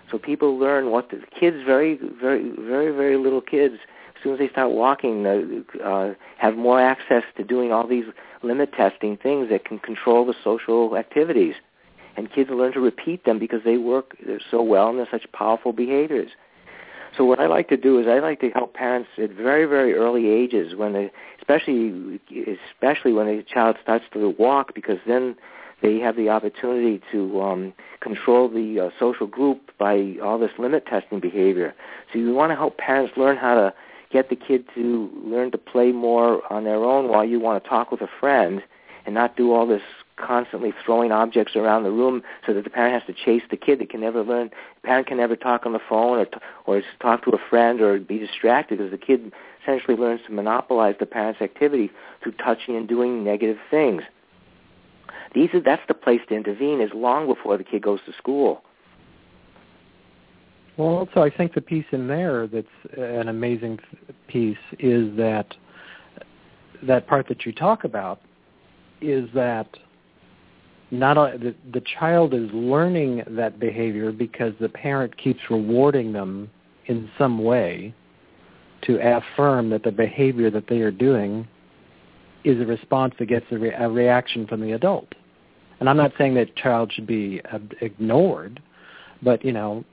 So people learn what the kids, very, very, very, very little kids, as soon as they start walking, have more access to doing all these limit testing things that can control the social activities. And kids learn to repeat them because they work so well and they're such powerful behaviors. So what I like to do is I like to help parents at very, very early ages, especially when the child starts to walk, because then they have the opportunity to control the social group by all this limit testing behavior. So you want to help parents learn how to get the kid to learn to play more on their own while you want to talk with a friend and not do all this constantly throwing objects around the room so that the parent has to chase the kid. That can never learn. The parent can never talk on the phone or talk to a friend or be distracted, because the kid essentially learns to monopolize the parent's activity through touching and doing negative things. That's the place to intervene, is long before the kid goes to school. Well, also, I think the piece in there that's an amazing piece is that part that you talk about is that not the child is learning that behavior because the parent keeps rewarding them in some way to affirm that the behavior that they are doing is a response that gets a reaction from the adult. And I'm not saying that child should be ignored, but,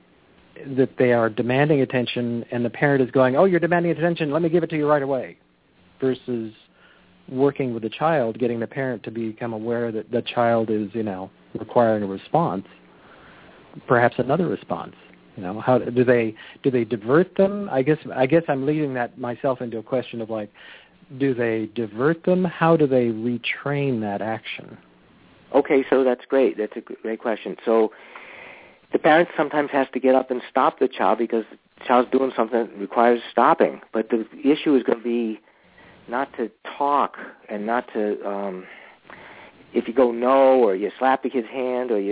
that they are demanding attention and the parent is going, oh, you're demanding attention, let me give it to you right away, versus working with the child, getting the parent to become aware that the child is, requiring a response, perhaps another response. How do they divert them? I guess I'm leading that myself into a question of do they divert them? How do they retrain that action? Okay, so that's great. That's a great question. So the parent sometimes has to get up and stop the child because the child's doing something that requires stopping. But the issue is going to be not to talk and not to, if you go no, or you slap the kid's hand, even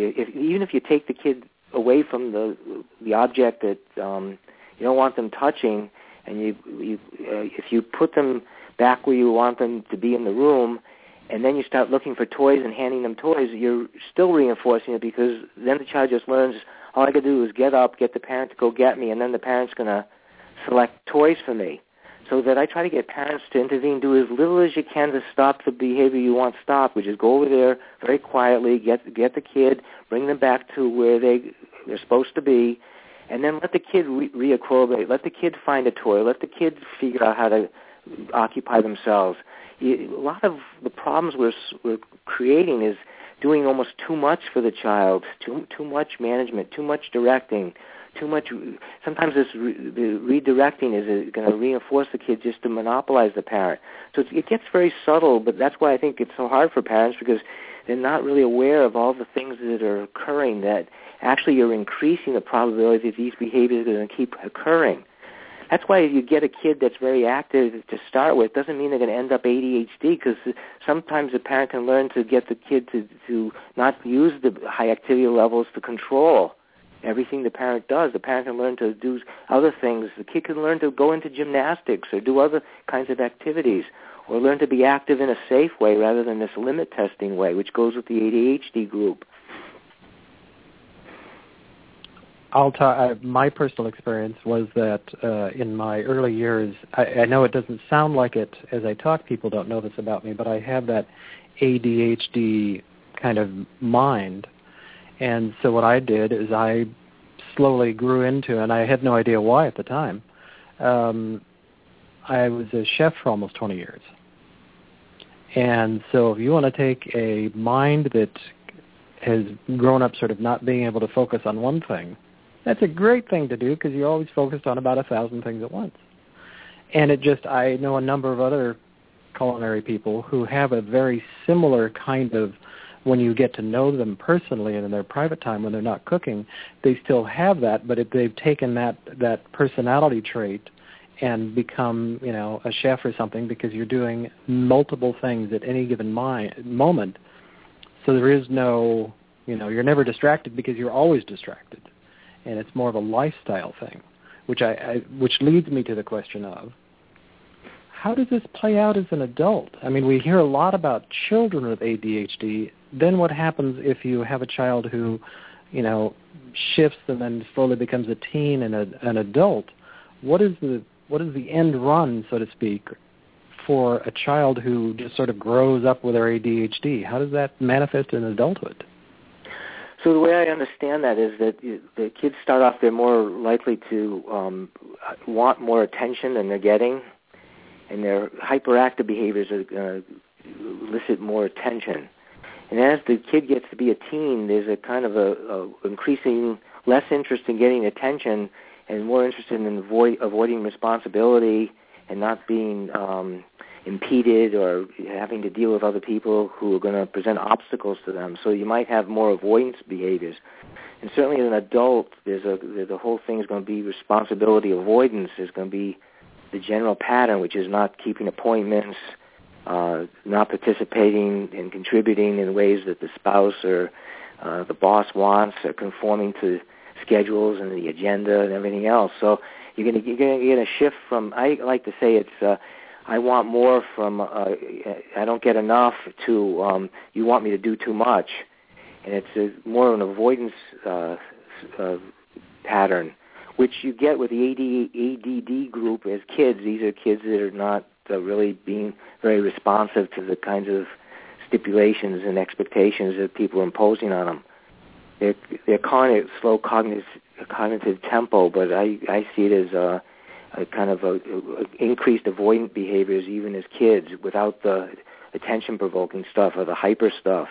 if you take the kid away from the object that you don't want them touching, and if you put them back where you want them to be in the room, and then you start looking for toys and handing them toys, you're still reinforcing it, because then the child just learns, all I got to do is get up, get the parent to go get me, and then the parent's going to select toys for me. So that I try to get parents to intervene, do as little as you can to stop the behavior you want stopped, which is go over there very quietly, get the kid, bring them back to where they're supposed to be, and then let the kid re-equilibrate. Let the kid find a toy. Let the kid figure out how to occupy themselves. A lot of the problems we're creating is doing almost too much for the child, too much management, too much directing, too much. Sometimes the redirecting is going to reinforce the kid just to monopolize the parent. So it gets very subtle, but that's why I think it's so hard for parents, because they're not really aware of all the things that are occurring that actually are increasing the probability that these behaviors are going to keep occurring. That's why if you get a kid that's very active to start with, doesn't mean they're going to end up ADHD, because sometimes the parent can learn to get the kid to not use the high activity levels to control everything the parent does. The parent can learn to do other things. The kid can learn to go into gymnastics or do other kinds of activities, or learn to be active in a safe way rather than this limit testing way, which goes with the ADHD group. I'll talk. My personal experience was that in my early years, I know it doesn't sound like it as I talk. People don't know this about me, but I have that ADHD kind of mind. And so what I did is I slowly grew into, and I had no idea why at the time, I was a chef for almost 20 years. And so if you want to take a mind that has grown up sort of not being able to focus on one thing, that's a great thing to do, because you're always focused on about 1,000 things at once. And I know a number of other culinary people who have a very similar kind of, when you get to know them personally and in their private time when they're not cooking, they still have that, but if they've taken that personality trait and become, a chef or something, because you're doing multiple things at any given moment. So there is no, you're never distracted because you're always distracted. And it's more of a lifestyle thing, which leads me to the question of, how does this play out as an adult? I mean, we hear a lot about children with ADHD. Then what happens if you have a child who shifts and then slowly becomes a teen and an adult, what is the end run, so to speak, for a child who just sort of grows up with their ADHD? How does that manifest in adulthood? So the way I understand that is that the kids start off, they're more likely to want more attention than they're getting, and their hyperactive behaviors are going to elicit more attention. And as the kid gets to be a teen, there's a kind of a increasing less interest in getting attention and more interested in avoiding responsibility and not being impeded or having to deal with other people who are going to present obstacles to them. So you might have more avoidance behaviors. And certainly as an adult, the whole thing is going to be responsibility avoidance is going to be the general pattern, which is not keeping appointments, not participating and contributing in ways that the spouse or the boss wants, or conforming to schedules and the agenda and everything else. So you're going to get a shift from, I like to say it's, I want more from, I don't get enough, to you want me to do too much. And it's more of an avoidance pattern, which you get with the ADD group as kids. These are kids that are not really being very responsive to the kinds of stipulations and expectations that people are imposing on them. They're slow cognitive tempo, but I see it as a kind of increased avoidant behaviors even as kids without the attention-provoking stuff or the hyper stuff.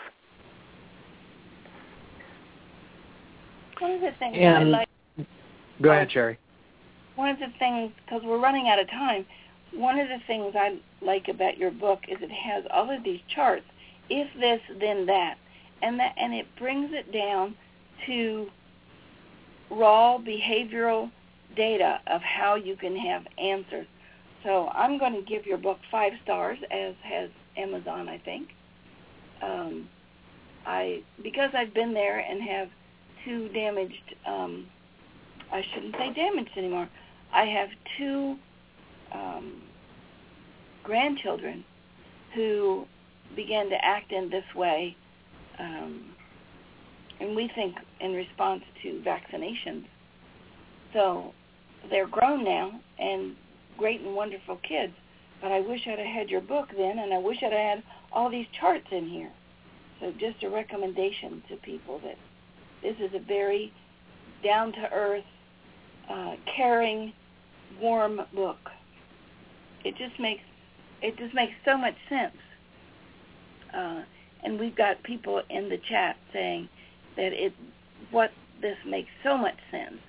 One of the things I like... Go ahead, Sherry. One of the things, because we're running out of time, one of the things I like about your book is it has all of these charts, if this, then that, and it brings it down to raw behavioral data of how you can have answers. So I'm going to give your book 5 stars, as has Amazon, I think. Because I've been there and have 2 damaged, I shouldn't say damaged anymore, I have 2 grandchildren who began to act in this way, and we think in response to vaccinations. So they're grown now and great and wonderful kids, but I wish I'd have had your book then, and I wish I'd have had all these charts in here. So just a recommendation to people that this is a very down-to-earth, caring, warm book. It just makes so much sense. And we've got people in the chat saying that this makes so much sense.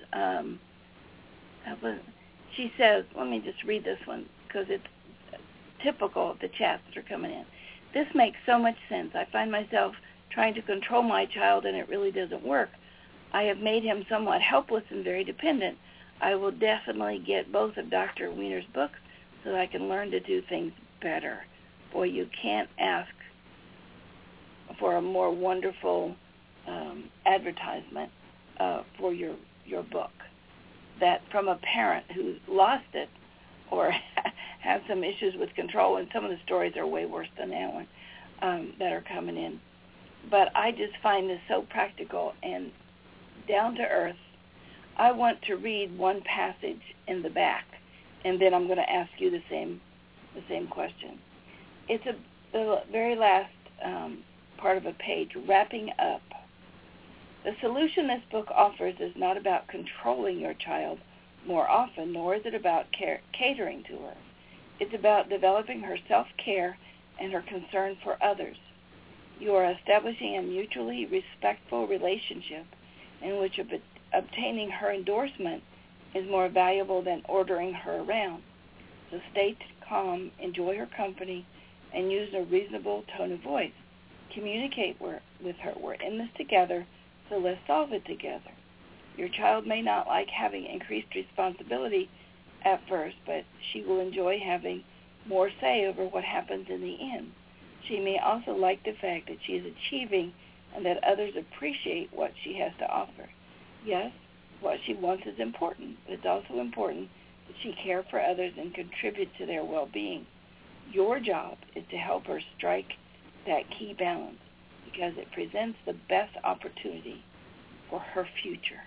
She says, let me just read this one because it's typical of the chats that are coming in. This makes so much sense. I find myself trying to control my child and it really doesn't work. I have made him somewhat helpless and very dependent. I will definitely get both of Dr. Weiner's books so that I can learn to do things better. Boy, you can't ask for a more wonderful advertisement for your book. That from a parent who's lost it or has some issues with control, and some of the stories are way worse than that one that are coming in. But I just find this so practical and down to earth. I want to read one passage in the back, and then I'm going to ask you the same question. It's the very last part of a page, wrapping up. The solution this book offers is not about controlling your child more often, nor is it about catering to her. It's about developing her self-care and her concern for others. You are establishing a mutually respectful relationship in which obtaining her endorsement is more valuable than ordering her around. So stay calm, enjoy her company, and use a reasonable tone of voice. Communicate with her. We're in this together, so let's solve it together. Your child may not like having increased responsibility at first, but she will enjoy having more say over what happens in the end. She may also like the fact that she is achieving and that others appreciate what she has to offer. Yes, what she wants is important, but it's also important that she care for others and contribute to their well-being. Your job is to help her strike that key balance because it presents the best opportunity for her future.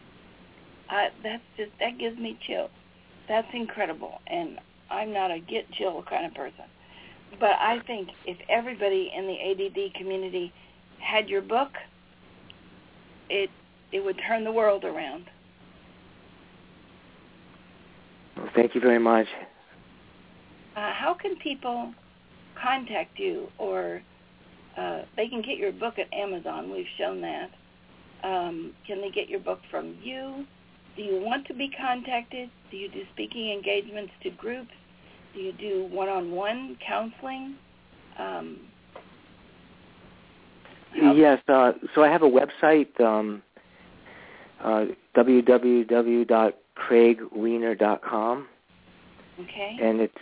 That gives me chills. That's incredible, and I'm not a get chill kind of person. But I think if everybody in the ADD community had your book, it would turn the world around. Well, thank you very much. How can people contact you, or they can get your book at Amazon? We've shown that. Can they get your book from you? Do you want to be contacted? Do you do speaking engagements to groups? Do you do one-on-one counseling? Yes. So I have a website, www.craigwiener.com. Okay. And it's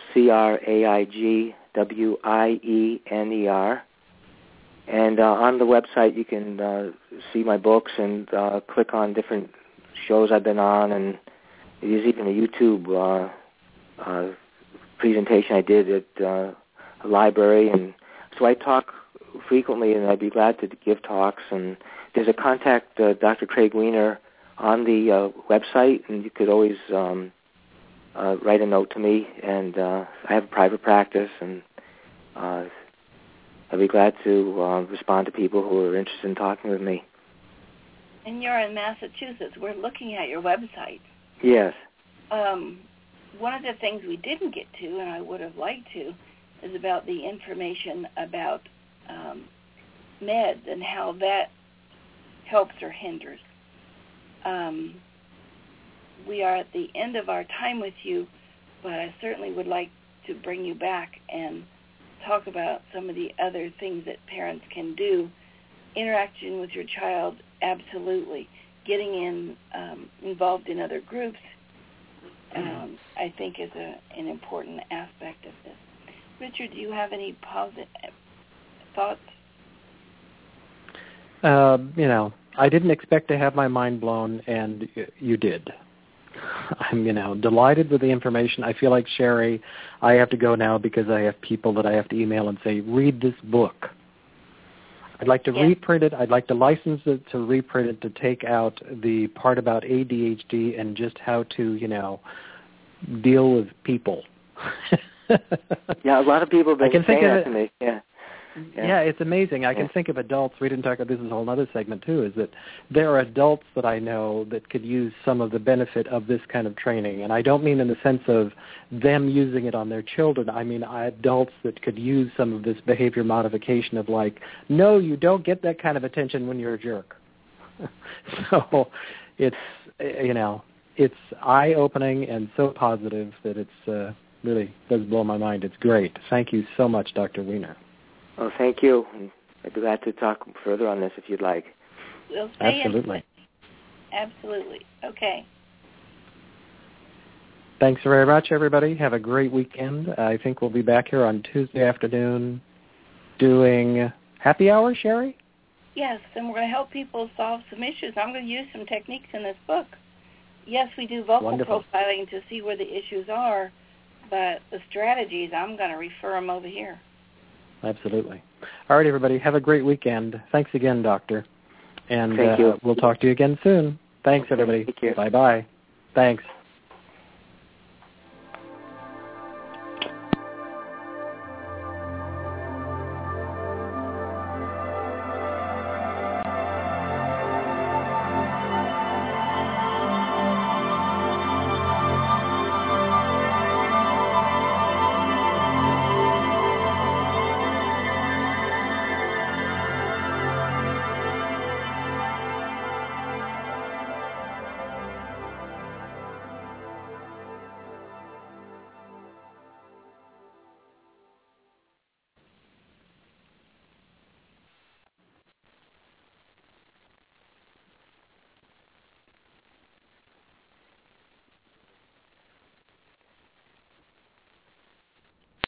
CraigWiener. And on the website you can see my books and click on different shows I've been on, and there's even a YouTube presentation I did at a library. And so I talk frequently, and I'd be glad to give talks. And there's a contact Dr. Craig Wiener on the website, and you could always write a note to me. And I have a private practice, and I'd be glad to respond to people who are interested in talking with me. And you're in Massachusetts. We're looking at your website. Yes. One of the things we didn't get to, and I would have liked to, is about the information about meds and how that helps or hinders. We are at the end of our time with you, but I certainly would like to bring you back and talk about some of the other things that parents can do. Interaction with your child, absolutely. Getting involved in other groups, I think is an important aspect of this. Richard, do you have any positive thoughts? I didn't expect to have my mind blown, and you did. I'm, delighted with the information. I feel like, Sherry, I have to go now because I have people that I have to email and say, read this book. I'd like to reprint it. I'd like to license it to reprint it, to take out the part about ADHD and just how to, deal with people. Yeah, a lot of people have been saying that to me. Yeah, it's amazing. I can think of adults. We didn't talk about this. Is a whole other segment too. Is that there are adults that I know that could use some of the benefit of this kind of training, and I don't mean in the sense of them using it on their children. I mean adults that could use some of this behavior modification of like, no, you don't get that kind of attention when you're a jerk. So it's it's eye-opening and so positive that it's really does blow my mind. It's great. Thank you so much, Dr. Wiener. Well, thank you. I'd be glad to talk further on this if you'd like. We'll stay Absolutely. Absolutely. Okay. Thanks very much, everybody. Have a great weekend. I think we'll be back here on Tuesday afternoon doing happy hour, Sherry? Yes, and we're going to help people solve some issues. I'm going to use some techniques in this book. Yes, we do vocal profiling to see where the issues are, but the strategies, I'm going to refer them over here. Absolutely. All right, everybody. Have a great weekend. Thanks again, Doctor. And Thank you. We'll talk to you again soon. Thanks, everybody. Thank you. Bye-bye. Thanks.